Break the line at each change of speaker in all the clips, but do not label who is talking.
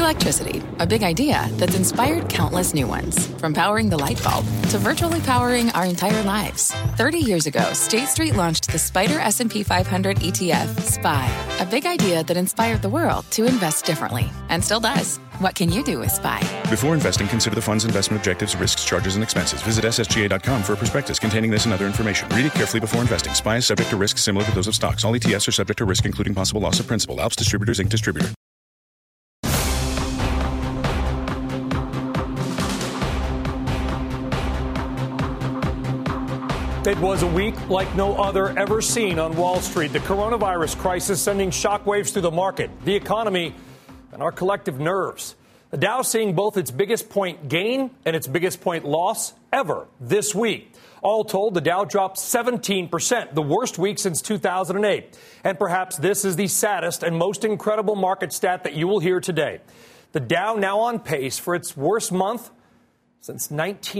Electricity, a big idea that's inspired countless new ones. From powering the light bulb to virtually powering our entire lives. 30 years ago, State Street launched the SPDR S&P 500 ETF, SPY. A big idea that inspired the world to invest differently. And still does. What can you do with SPY?
Before investing, consider the fund's investment objectives, risks, charges, and expenses. Visit ssga.com for a prospectus containing this and other information. Read it carefully before investing. SPY is subject to risks similar to those of stocks. All ETFs are subject to risk, including possible loss of principal. Alps Distributors, Inc. Distributor.
It was a week like no other ever seen on Wall Street. The coronavirus crisis sending shockwaves through the market, the economy, and our collective nerves. The Dow seeing both its biggest point gain and its biggest point loss ever this week. All told, the Dow dropped 17%, the worst week since 2008. And perhaps this is the saddest and most incredible market stat that you will hear today. The Dow now on pace for its worst month since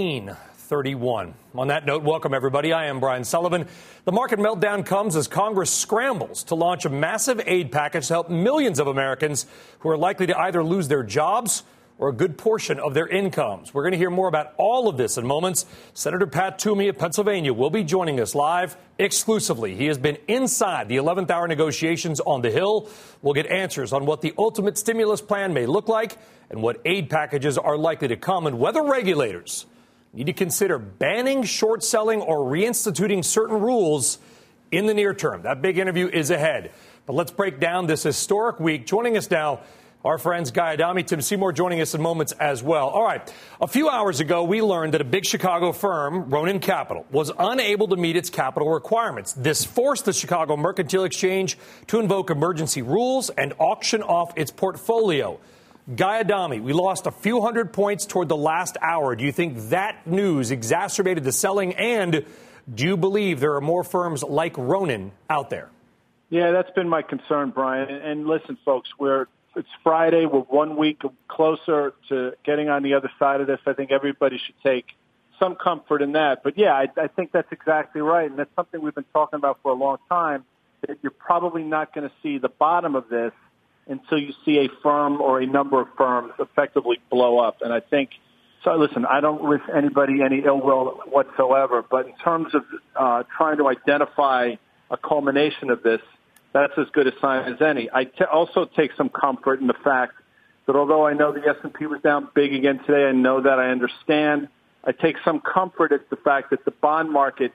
1931. On that note, welcome, everybody. I am Brian Sullivan. The market meltdown comes as Congress scrambles to launch a massive aid package to help millions of Americans who are likely to either lose their jobs or a good portion of their incomes. We're going to hear more about all of this in moments. Senator Pat Toomey of Pennsylvania will be joining us live exclusively. He has been inside the 11th hour negotiations on the Hill. We'll get answers on what the ultimate stimulus plan may look like and what aid packages are likely to come and whether regulators need to consider banning short selling or reinstituting certain rules in the near term. That big interview is ahead. But let's break down this historic week. Joining us now, our friends Guy Adami, Tim Seymour joining us in moments as well. All right. A few hours ago, we learned that a big Chicago firm, Ronin Capital, was unable to meet its capital requirements. This forced the Chicago Mercantile Exchange to invoke emergency rules and auction off its portfolio. Guy Adami, we lost a few hundred points toward the last hour. Do you think that news exacerbated the selling? And do you believe there are more firms like Ronin out there?
Yeah, that's been my concern, Brian. And listen, folks, it's Friday. We're 1 week closer to getting on the other side of this. I think everybody should take some comfort in that. But, yeah, I think that's exactly right. And that's something we've been talking about for a long time, that you're probably not going to see the bottom of this until you see a firm or a number of firms effectively blow up. And I think, so listen, I don't wish anybody any ill will whatsoever, but in terms of trying to identify a culmination of this, that's as good a sign as any. I also take some comfort in the fact that although I know the S&P was down big again today, I know that, I understand. I take some comfort at the fact that the bond market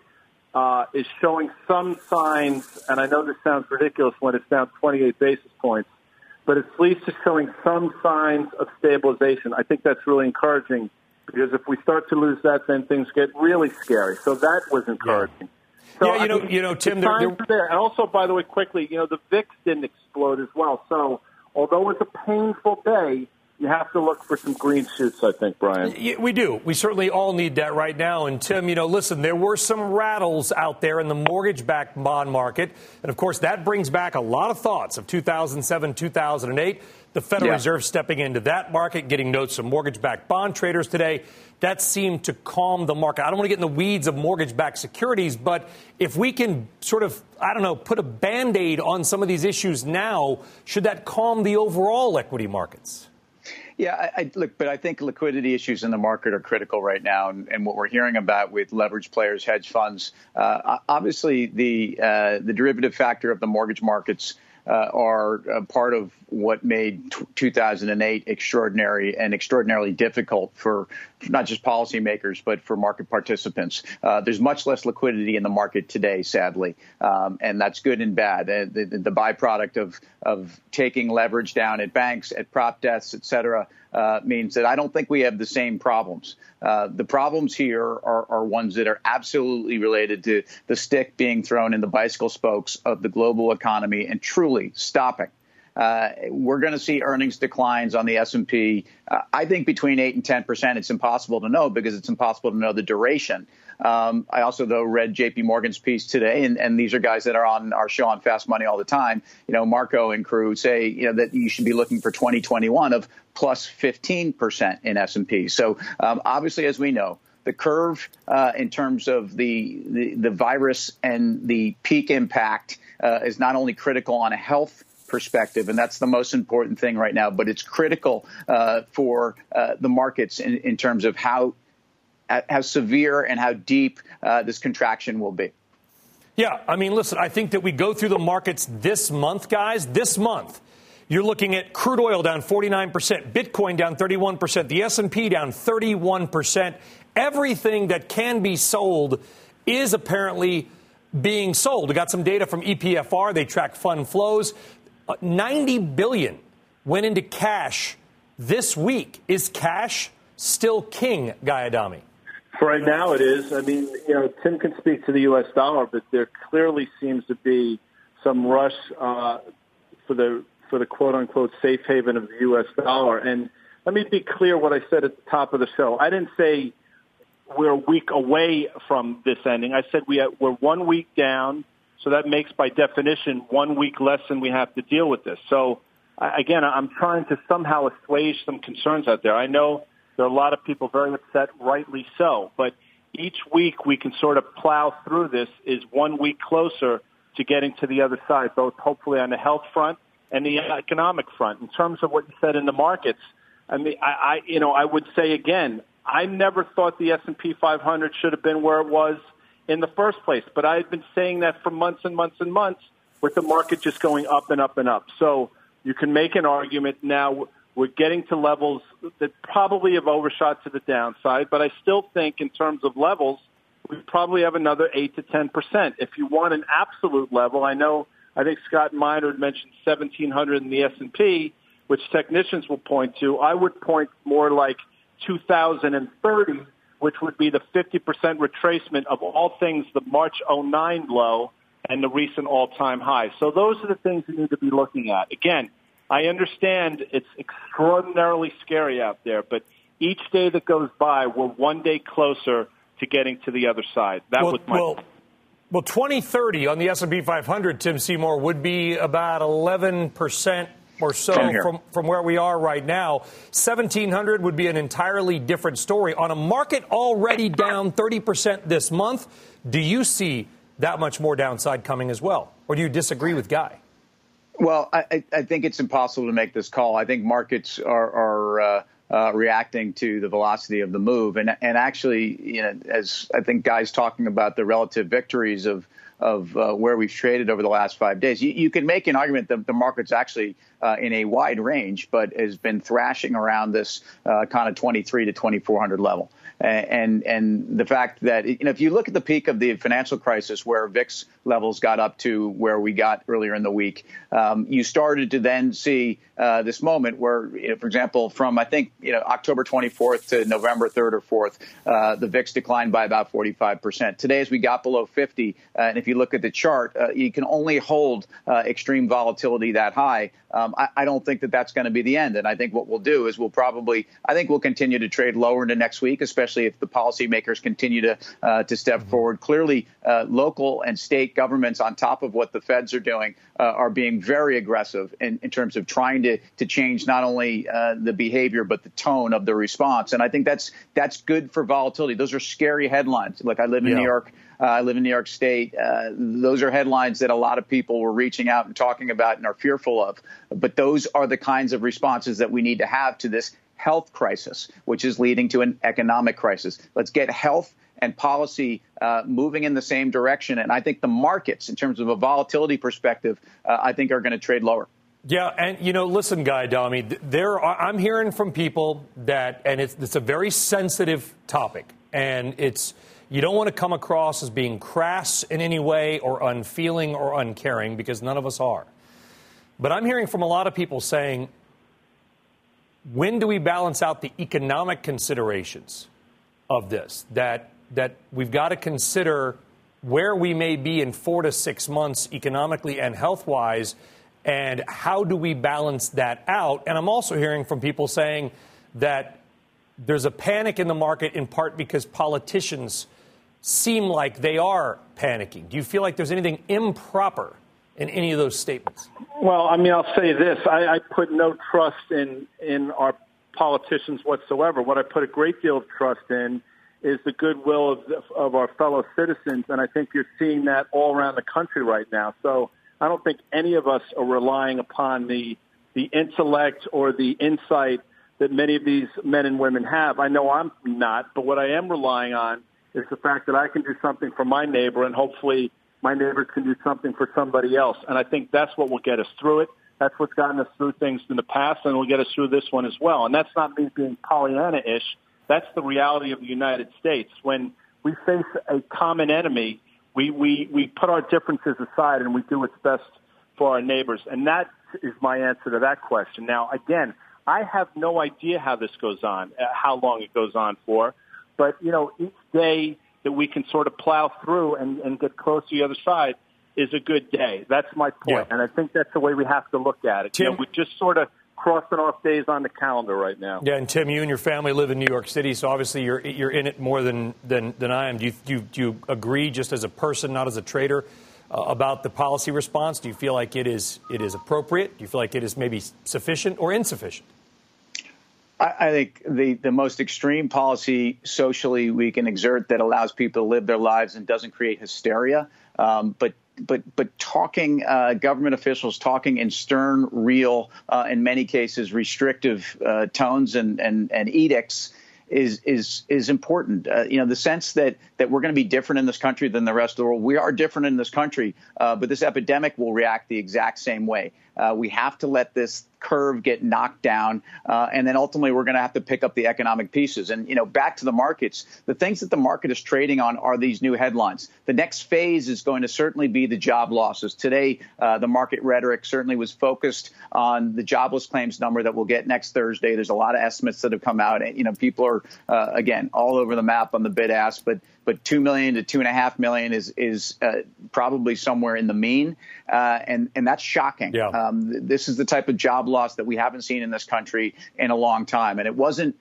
is showing some signs, and I know this sounds ridiculous when it's down 28 basis points, but at least it's showing some signs of stabilization. I think that's really encouraging because if we start to lose that, then things get really scary. So that was encouraging.
Yeah.
So,
yeah, Tim,
there. And also, by the way, quickly, the VIX didn't explode as well. So although it's a painful day, you have to look for some green shoots, I think, Brian.
Yeah, we do. We certainly all need that right now. And, Tim, listen, there were some rattles out there in the mortgage-backed bond market. And, of course, that brings back a lot of thoughts of 2007, 2008. The Federal Reserve stepping into that market, getting notes from mortgage-backed bond traders today. That seemed to calm the market. I don't want to get in the weeds of mortgage-backed securities, but if we can sort of, put a Band-Aid on some of these issues now, should that calm the overall equity markets?
Yeah, but I think liquidity issues in the market are critical right now. And what we're hearing about with leveraged players, hedge funds, obviously the derivative factor of the mortgage markets are part of what made 2008 extraordinary and extraordinarily difficult for not just policymakers, but for market participants. There's much less liquidity in the market today, sadly, and that's good and bad. The byproduct of taking leverage down at banks, at prop desks, et cetera, means that I don't think we have the same problems. The problems here are ones that are absolutely related to the stick being thrown in the bicycle spokes of the global economy and truly stopping. We're going to see earnings declines on the S&P. I think between 8 and 10%. It's impossible to know because it's impossible to know the duration. I also, though, read J.P. Morgan's piece today, and these are guys that are on our show on Fast Money all the time. Marco and crew say, that you should be looking for 2021 of plus 15% in S&P. So obviously, as we know, the curve in terms of the virus and the peak impact is not only critical on a health perspective, and that's the most important thing right now. But it's critical for the markets in terms of how severe and how deep this contraction will be.
Yeah, I mean, listen, I think that we go through the markets this month, guys. This month, you're looking at crude oil down 49%, Bitcoin down 31%, the S&P down 31%. Everything that can be sold is apparently being sold. We got some data from EPFR. They track fund flows. $90 billion went into cash this week. Is cash still king, Guy Adami?
For right now, it is. I mean, Tim can speak to the U.S. dollar, but there clearly seems to be some rush for the quote unquote safe haven of the U.S. dollar. And let me be clear what I said at the top of the show. I didn't say we're a week away from this ending. I said we're 1 week down, so that makes by definition 1 week less than we have to deal with this. So again, I'm trying to somehow assuage some concerns out there. I know there are a lot of people very upset, rightly so, but each week we can sort of plow through this is 1 week closer to getting to the other side, both hopefully on the health front and the economic front. In terms of what you said in the markets, I mean, I would say again, I never thought the S&P 500 should have been where it was in the first place, but I've been saying that for months and months and months, with the market just going up and up and up. So you can make an argument now. We're getting to levels that probably have overshot to the downside, but I still think in terms of levels, we probably have another 8 to 10%. If you want an absolute level, I think Scott Minerd mentioned 1,700 in the S&P, which technicians will point to. I would point more like 2030, which would be the 50% retracement of all things the March 09 low and the recent all-time high. So those are the things you need to be looking at. Again, I understand it's extraordinarily scary out there, but each day that goes by, we're 1 day closer to getting to the other side. Well,
2030 on the S&P 500, Tim Seymour, would be about 11% or so from where we are right now. 1,700 would be an entirely different story. On a market already down 30% this month, do you see that much more downside coming as well? Or do you disagree with Guy?
Well, I think it's impossible to make this call. I think markets are reacting to the velocity of the move. And actually, as I think Guy's talking about the relative victories of where we've traded over the last 5 days, you can make an argument that the market's actually in a wide range, but has been thrashing around this kind of 23 to 2,400 level. And the fact that, if you look at the peak of the financial crisis where VIX levels got up to where we got earlier in the week, you started to then see this moment where, for example, from, I think, October 24th to November 3rd or 4th, the VIX declined by about 45%. Today, as we got below 50, and if you look at the chart, you can only hold extreme volatility that high. I don't think that that's going to be the end. And I think what we'll do is we'll continue to trade lower into next week, especially if the policymakers continue to step forward. Clearly, local and state governments, on top of what the feds are doing, are being very aggressive in terms of trying to change not only the behavior, but the tone of the response. And I think that's good for volatility. Those are scary headlines. Look, I live in New York. I live in New York State. Those are headlines that a lot of people were reaching out and talking about and are fearful of. But those are the kinds of responses that we need to have to this health crisis, which is leading to an economic crisis. Let's get health and policy moving in the same direction. And I think the markets, in terms of a volatility perspective, I think are going to trade lower.
Yeah. And, listen, Guy Adami, I'm hearing from people that, and it's a very sensitive topic, and you don't want to come across as being crass in any way or unfeeling or uncaring, because none of us are. But I'm hearing from a lot of people saying, when do we balance out the economic considerations of this? That we've got to consider where we may be in 4 to 6 months economically and health-wise, and how do we balance that out? And I'm also hearing from people saying that there's a panic in the market in part because politicians seem like they are panicking. Do you feel like there's anything improper in any of those statements?
Well, I mean, I'll say this. I put no trust in our politicians whatsoever. What I put a great deal of trust in is the goodwill of our fellow citizens, and I think you're seeing that all around the country right now. So I don't think any of us are relying upon the intellect or the insight that many of these men and women have. I know I'm not, but what I am relying on is the fact that I can do something for my neighbor, and hopefully my neighbors can do something for somebody else. And I think that's what will get us through it. That's what's gotten us through things in the past, and will get us through this one as well. And that's not me being Pollyanna-ish. That's the reality of the United States. When we face a common enemy, we put our differences aside and we do what's best for our neighbors. And that is my answer to that question. Now, again, I have no idea how this goes on, how long it goes on for. But, each day that we can sort of plow through and get close to the other side is a good day. That's my point.
Yeah.
And I think that's the way we have to look at it.
Tim,
we're just sort of crossing off days on the calendar right now.
Yeah, and Tim, you and your family live in New York City, so obviously you're in it more than I am. Do you agree, just as a person, not as a trader, about the policy response? Do you feel like it is appropriate? Do you feel like it is maybe sufficient or insufficient?
I think the most extreme policy socially we can exert that allows people to live their lives and doesn't create hysteria, but talking government officials talking in stern, real, in many cases restrictive tones and edicts is important. The sense that we're going to be different in this country than the rest of the world. We are different in this country, but this epidemic will react the exact same way. We have to let this curve get knocked down, and then ultimately we're going to have to pick up the economic pieces. And, back to the markets, the things that the market is trading on are these new headlines. The next phase is going to certainly be the job losses. Today, the market rhetoric certainly was focused on the jobless claims number that we'll get next Thursday. There's a lot of estimates that have come out. And, people are, again, all over the map on the bid ask, but 2 million to 2.5 million is probably somewhere in the mean. And that's shocking.
Yeah.
This is the type of job loss that we haven't seen in this country in a long time. And it wasn't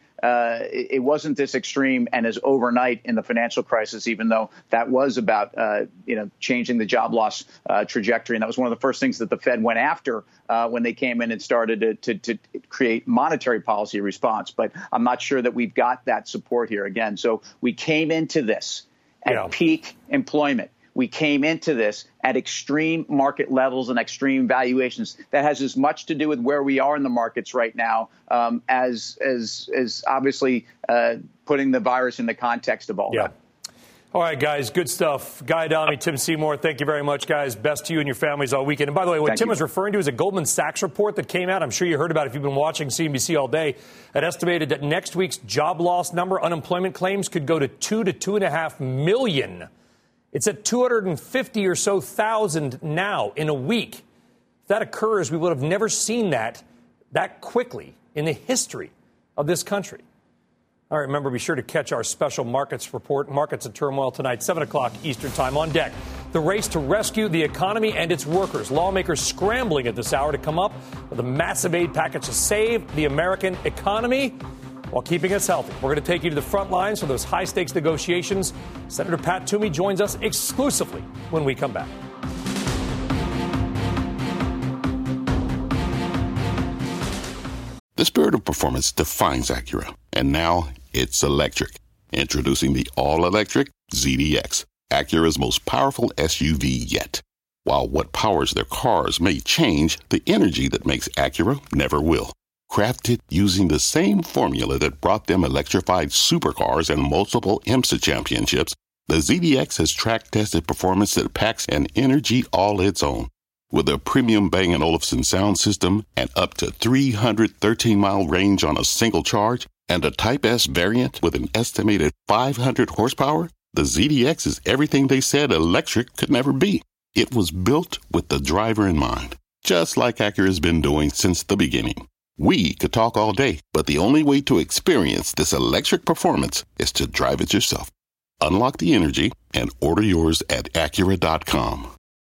this extreme and as overnight in the financial crisis, even though that was about, changing the job loss trajectory. And that was one of the first things that the Fed went after when they came in and started to create monetary policy response. But I'm not sure that we've got that support here again. So we came into this at peak employment. We came into this at extreme market levels and extreme valuations. That has as much to do with where we are in the markets right now as obviously putting the virus in the context of all that.
All right, guys, good stuff. Guy Adami, Tim Seymour, thank you very much, guys. Best to you and your families all weekend. And by the way, what Tim was referring to is a Goldman Sachs report that came out. I'm sure you heard about it if you've been watching CNBC all day. It estimated that next week's job loss number, unemployment claims, could go to 2 to 2.5 million. It's at 250 or so thousand now in a week. If that occurs, we would have never seen that quickly in the history of this country. All right, remember, be sure to catch our special markets report, Markets in Turmoil, tonight, 7 o'clock Eastern Time. On deck, the race to rescue the economy and its workers. Lawmakers scrambling at this hour to come up with a massive aid package to save the American economy while keeping us healthy. We're going to take you to the front lines for those high-stakes negotiations. Senator Pat Toomey joins us exclusively when we come back.
The spirit of performance defines Acura, and now it's electric. Introducing the all-electric ZDX, Acura's most powerful SUV yet. While what powers their cars may change, the energy that makes Acura never will. Crafted using the same formula that brought them electrified supercars and multiple IMSA championships, the ZDX has track-tested performance that packs an energy all its own. With a premium Bang & Olufsen sound system and up to 313-mile range on a single charge, and a Type S variant with an estimated 500 horsepower, the ZDX is everything they said electric could never be. It was built with the driver in mind, just like Acura's been doing since the beginning. We could talk all day, but the only way to experience this electric performance is to drive it yourself. Unlock the energy and order yours at Acura.com.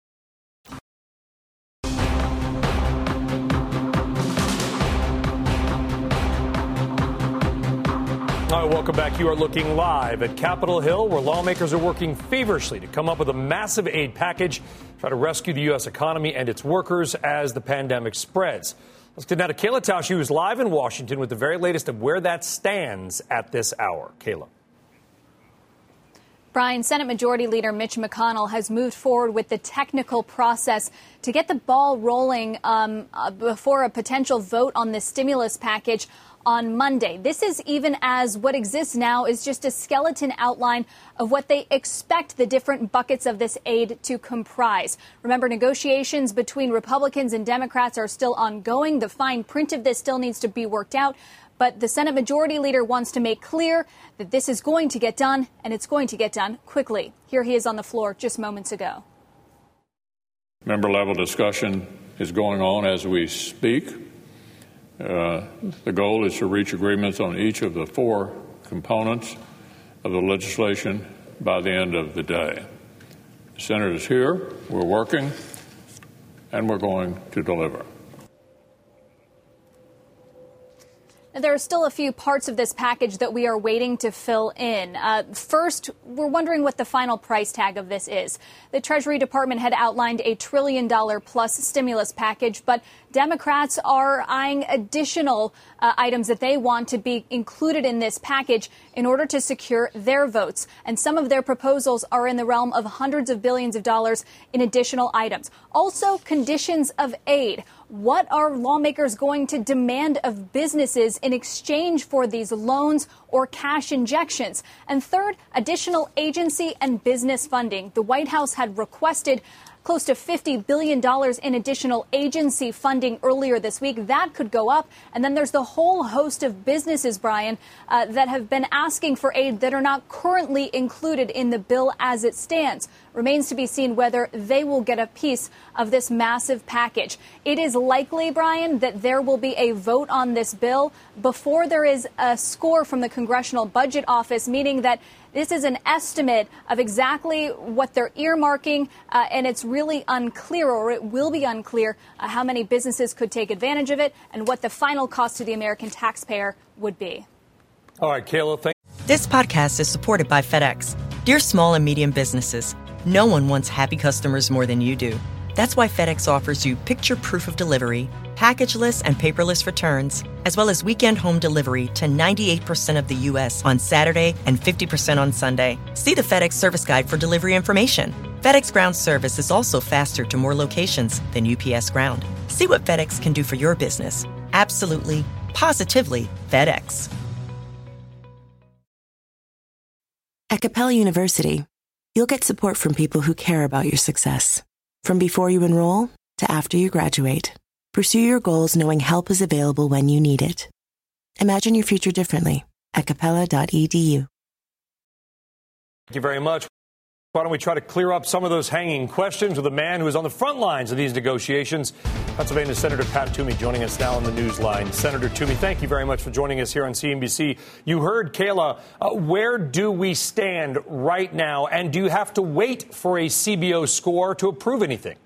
All right, welcome back. You are looking live at Capitol Hill, where lawmakers are working feverishly to come up with a massive aid package, try to rescue the U.S. economy and its workers as the pandemic spreads. Let's get now to Kayla Tausche, who's live in Washington with the very latest of where that stands at this hour. Kayla.
Brian, Senate Majority Leader Mitch McConnell has moved forward with the technical process to get the ball rolling before a potential vote on this stimulus package on Monday. This is even as what exists now is just a skeleton outline of what they expect the different buckets of this aid to comprise. Remember, negotiations between Republicans and Democrats are still ongoing. The fine print of this still needs to be worked out. But the Senate Majority Leader wants to make clear that this is going to get done, and it's going to get done quickly. Here he is on the floor just moments ago.
Member-level discussion is going on as we speak. The goal is to reach agreements on each of the 4 components of the legislation by the end of the day. The Senate is here, we're working, and we're going to deliver.
There are still a few parts of this package that we are waiting to fill in. First, we're wondering what the final price tag of this is. The Treasury Department had outlined a $1 trillion-plus stimulus package, but Democrats are eyeing additional items that they want to be included in this package in order to secure their votes. And some of their proposals are in the realm of hundreds of billions of dollars in additional items. Also, conditions of aid. What are lawmakers going to demand of businesses in exchange for these loans or cash injections? And third, additional agency and business funding. The White House had requested close to $50 billion in additional agency funding earlier this week. That could go up. And then there's the whole host of businesses, Brian, that have been asking for aid that are not currently included in the bill as it stands. Remains to be seen whether they will get a piece of this massive package. It is likely, Brian, that there will be a vote on this bill before there is a score from the Congressional Budget Office, meaning that this is an estimate of exactly what they're earmarking, and it's really unclear, or it will be unclear, how many businesses could take advantage of it and what the final cost to the American taxpayer would be.
All right, Kayla, thank you.
This podcast is supported by FedEx. Dear small and medium businesses, no one wants happy customers more than you do. That's why FedEx offers you picture proof of delivery, packageless and paperless returns, as well as weekend home delivery to 98% of the U.S. on Saturday and 50% on Sunday. See the FedEx service guide for delivery information. FedEx Ground service is also faster to more locations than UPS Ground. See what FedEx can do for your business. Absolutely, positively FedEx.
At Capella University, you'll get support from people who care about your success. From before you enroll to after you graduate, pursue your goals knowing help is available when you need it. Imagine your future differently at capella.edu.
Thank you very much. Why don't we try to clear up some of those hanging questions with a man who is on the front lines of these negotiations, Pennsylvania Senator Pat Toomey, joining us now on the Newsline. Senator Toomey, thank you very much for joining us here on CNBC. You heard Kayla. Where do we stand right now, and do you have to wait for a CBO score to approve anything?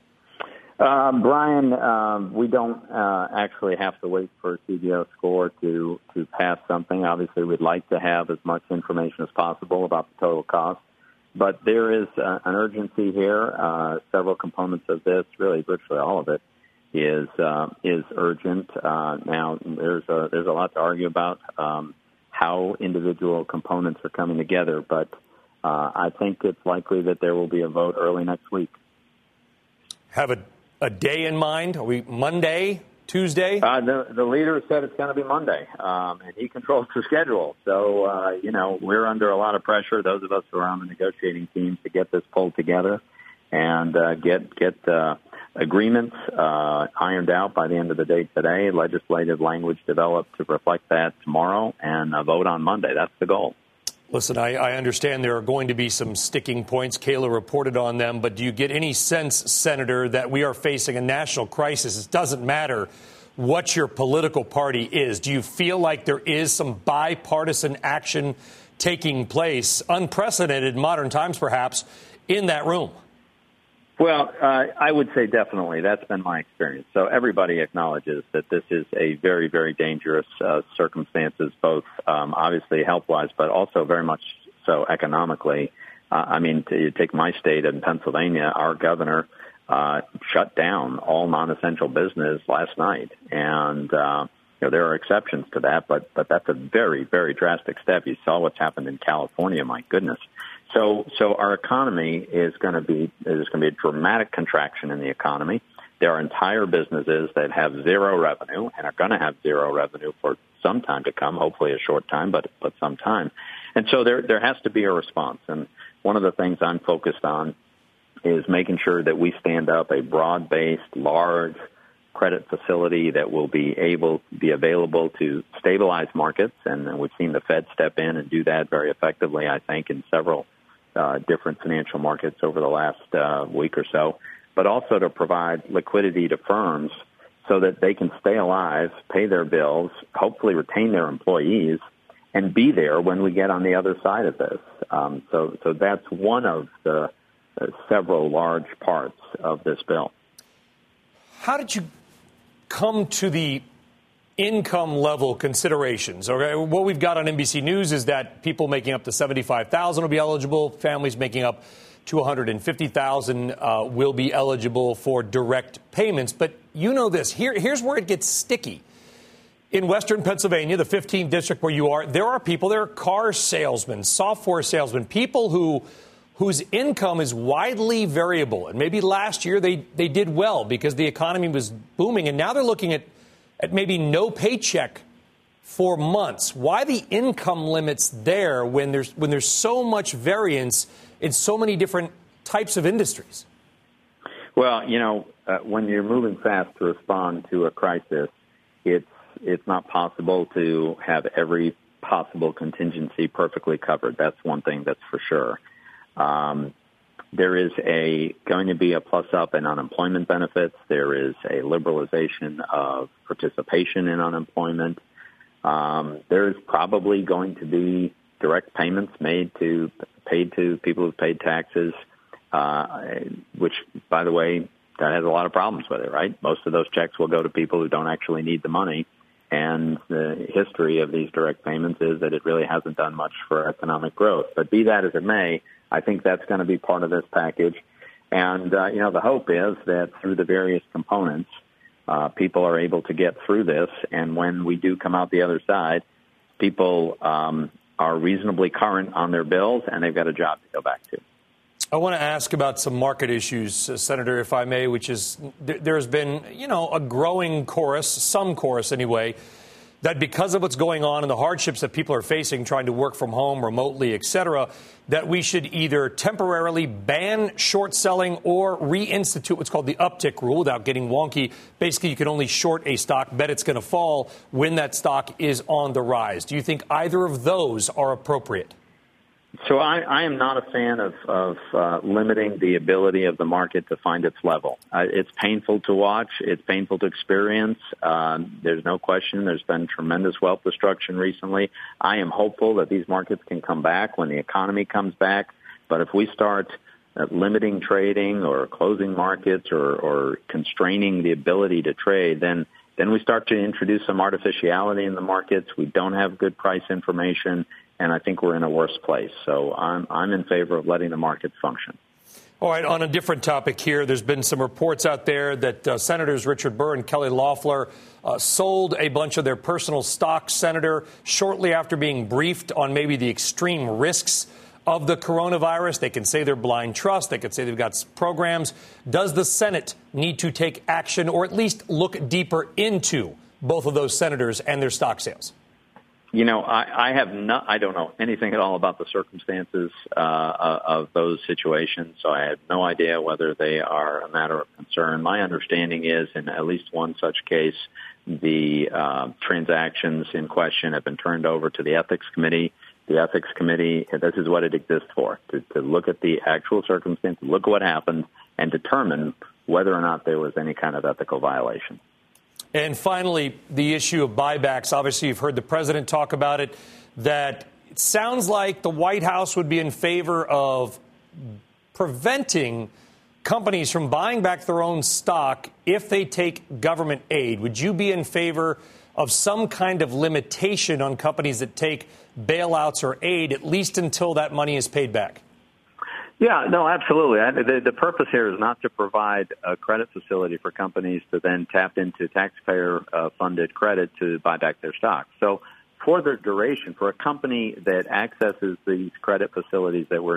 Brian, we don't actually have to wait for a CBO score to pass something. Obviously, we'd like to have as much information as possible about the total cost. But there is an urgency here. Several components of this, really virtually all of it, is urgent. Now, there's a lot to argue about how individual components are coming together, but I think it's likely that there will be a vote early next week.
Have a day in mind? Are we Monday, Tuesday?
The leader said it's going to be Monday, and he controls the schedule. So, we're under a lot of pressure, those of us who are on the negotiating team, to get this pulled together and get agreements ironed out by the end of the day today, legislative language developed to reflect that tomorrow, and a vote on Monday. That's the goal.
Listen, I understand there are going to be some sticking points. Kayla reported on them. But do you get any sense, Senator, that we are facing a national crisis? It doesn't matter what your political party is. Do you feel like there is some bipartisan action taking place, unprecedented in modern times perhaps, in that room?
Well, I would say definitely. That's been my experience. So everybody acknowledges that this is a very, very dangerous circumstances, both obviously health-wise, but also very much so economically. To take my state in Pennsylvania, our governor shut down all non-essential business last night. And, there are exceptions to that, but that's a very, very drastic step. You saw what's happened in California, my goodness. So our economy is going to be a dramatic contraction in the economy. There are entire businesses that have zero revenue and are going to have zero revenue for some time to come, hopefully a short time, but some time. And so there has to be a response. And one of the things I'm focused on is making sure that we stand up a broad-based, large credit facility that will be available to stabilize markets. And we've seen the Fed step in and do that very effectively, I think, in several different financial markets over the last week or so, but also to provide liquidity to firms so that they can stay alive, pay their bills, hopefully retain their employees, and be there when we get on the other side of this. So that's one of the several large parts of this bill.
How did you come to the income level considerations? Okay, what we've got on NBC News is that people making up to $75,000 will be eligible. Families making up to $150,000 will be eligible for direct payments. But you know this. Here's where it gets sticky. In Western Pennsylvania, the 15th district where you are, there are car salesmen, software salesmen, people whose income is widely variable. And maybe last year they did well because the economy was booming. And now they're looking at maybe no paycheck for months. Why the income limits there when there's so much variance in so many different types of industries?
Well, when you're moving fast to respond to a crisis, it's not possible to have every possible contingency perfectly covered. That's one thing that's for sure. There is going to be a plus up in unemployment benefits. There is a liberalization of participation in unemployment. There is probably going to be direct payments paid to people who've paid taxes, which, by the way, that has a lot of problems with it, right? Most of those checks will go to people who don't actually need the money. And the history of these direct payments is that it really hasn't done much for economic growth. But be that as it may, I think that's going to be part of this package. And, the hope is that through the various components, people are able to get through this. And when we do come out the other side, people are reasonably current on their bills and they've got a job to go back to.
I want to ask about some market issues, Senator, if I may, which is there's been, a growing chorus, some chorus anyway, that because of what's going on and the hardships that people are facing trying to work from home remotely, et cetera, that we should either temporarily ban short selling or reinstitute what's called the uptick rule without getting wonky. Basically, you can only short a stock, bet it's going to fall when that stock is on the rise. Do you think either of those are appropriate?
So I am not a fan of limiting the ability of the market to find its level. It's painful to watch. It's painful to experience. There's no question. There's been tremendous wealth destruction recently. I am hopeful that these markets can come back when the economy comes back. But if we start limiting trading or closing markets or constraining the ability to trade, then we start to introduce some artificiality in the markets. We don't have good price information. And I think we're in a worse place. So I'm in favor of letting the market function.
All right. On a different topic here, there's been some reports out there that Senators Richard Burr and Kelly Loeffler sold a bunch of their personal stocks, Senator, shortly after being briefed on maybe the extreme risks of the coronavirus. They can say they're blind trust. They could say they've got programs. Does the Senate need to take action or at least look deeper into both of those senators and their stock sales?
I don't know anything at all about the circumstances of those situations, so I have no idea whether they are a matter of concern. My understanding is, in at least one such case, the transactions in question have been turned over to the Ethics Committee. The Ethics Committee, this is what it exists for, to look at the actual circumstances, look at what happened, and determine whether or not there was any kind of ethical violation.
And finally, the issue of buybacks. Obviously, you've heard the president talk about it, that it sounds like the White House would be in favor of preventing companies from buying back their own stock if they take government aid. Would you be in favor of some kind of limitation on companies that take bailouts or aid, at least until that money is paid back?
Yeah, no, absolutely. The purpose here is not to provide a credit facility for companies to then tap into taxpayer-funded credit to buy back their stock. So for the duration, for a company that accesses these credit facilities that we're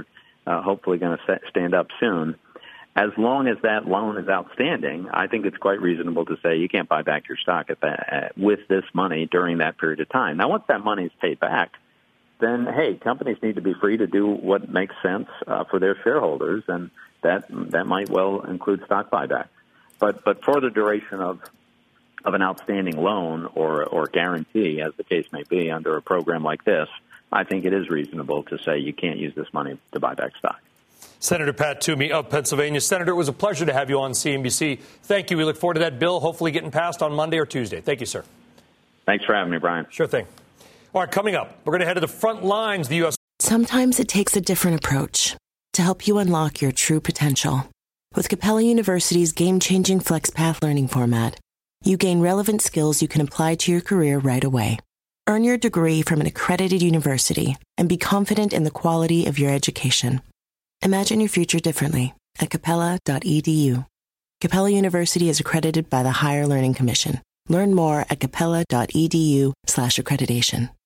hopefully going to stand up soon. As long as that loan is outstanding, I think it's quite reasonable to say you can't buy back your stock with this money during that period of time. Now, once that money is paid back, then, hey, companies need to be free to do what makes sense for their shareholders, and that might well include stock buyback. But for the duration of an outstanding loan or guarantee, as the case may be, under a program like this, I think it is reasonable to say you can't use this money to buy back stock.
Senator Pat Toomey of Pennsylvania. Senator, it was a pleasure to have you on CNBC. Thank you. We look forward to that bill hopefully getting passed on Monday or Tuesday. Thank you, sir.
Thanks for having me, Brian.
Sure thing. All right, coming up, we're going to head to the front lines. The U.S.
Sometimes it takes a different approach to help you unlock your true potential. With Capella University's game-changing FlexPath learning format, you gain relevant skills you can apply to your career right away. Earn your degree from an accredited university and be confident in the quality of your education. Imagine your future differently at capella.edu. Capella University is accredited by the Higher Learning Commission. Learn more at capella.edu/accreditation.